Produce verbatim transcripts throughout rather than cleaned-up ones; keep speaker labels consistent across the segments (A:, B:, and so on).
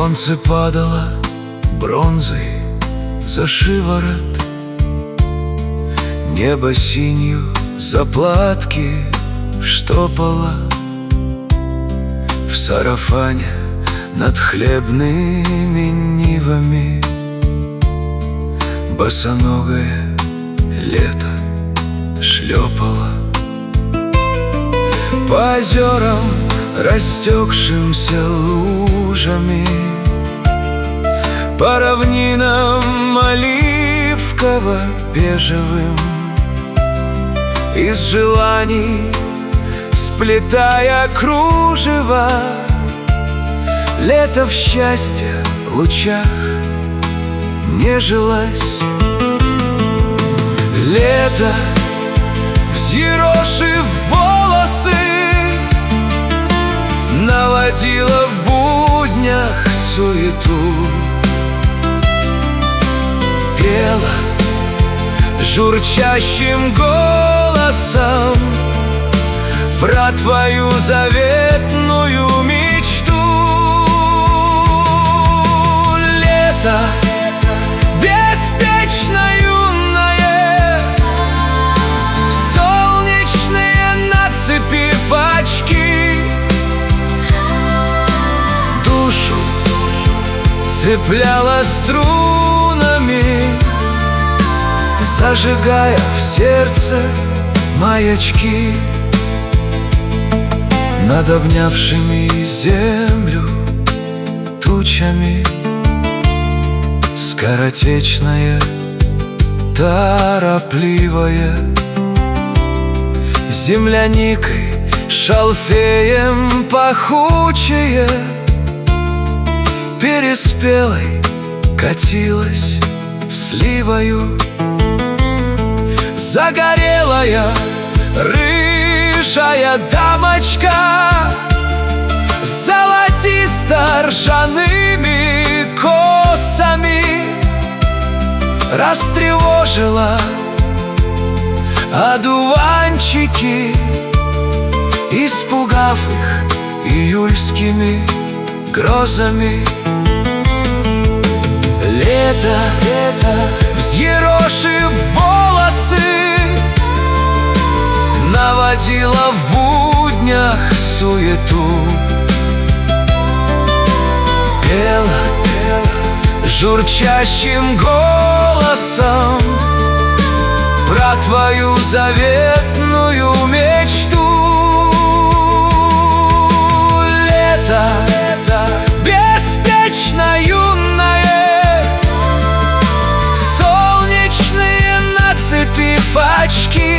A: Солнце падало бронзой за шиворот, небо синью заплатки штопало. В сарафане над хлебными нивами босоногое лето шлепало. По озерам, растекшимся лужами, по равнинам оливково-бежевым, из желаний сплетая кружево, лето в счастье лучах нежилось. Лето, взъерошив волосы, наводила в буднях суету, пела журчащим голосом про твою заветную мечту. Лето, беспечно юное, солнечные нацепив очки, душу цепляла струнами, зажигая в сердце маячки. Над обнявшими землю тучами скоротечное, торопливое, земляникой, шалфеем пахучее, переспелой катилась сливою. Загорелая рыжая дамочка с золотисто-ржаными косами растревожила одуванчики, испугав их июльскими грозами. Лето, лето, взъерошив волосы, наводила в буднях суету, пела журчащим голосом про твою заветную мечту. Лето, беспечно юное, солнечные нацепив очки,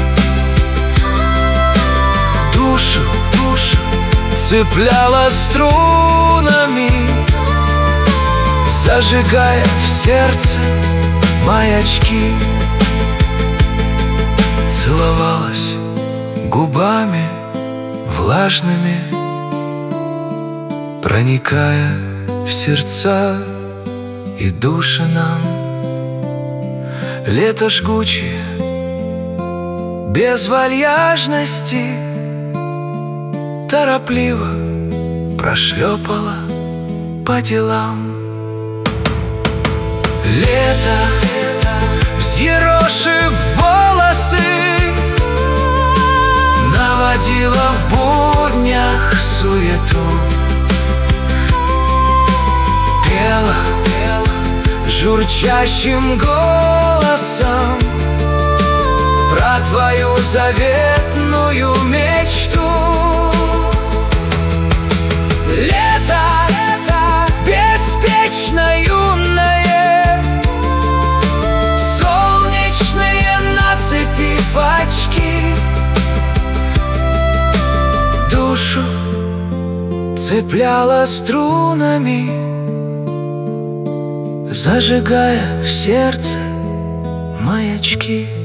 A: душу, душу цепляла струнами, зажигая в сердце маячки. Целовалась губами влажными, проникая в сердца и души нам. Лето жгучее, без вальяжности, торопливо прошлепала по делам. Лето, взъерошив волосы, наводила в буднях суету, пела журчащим голосом про твою заветную мечту. Лето, беспечно юное, солнечные нацепив очки, душу цепляла струнами, зажигая в сердце маячки.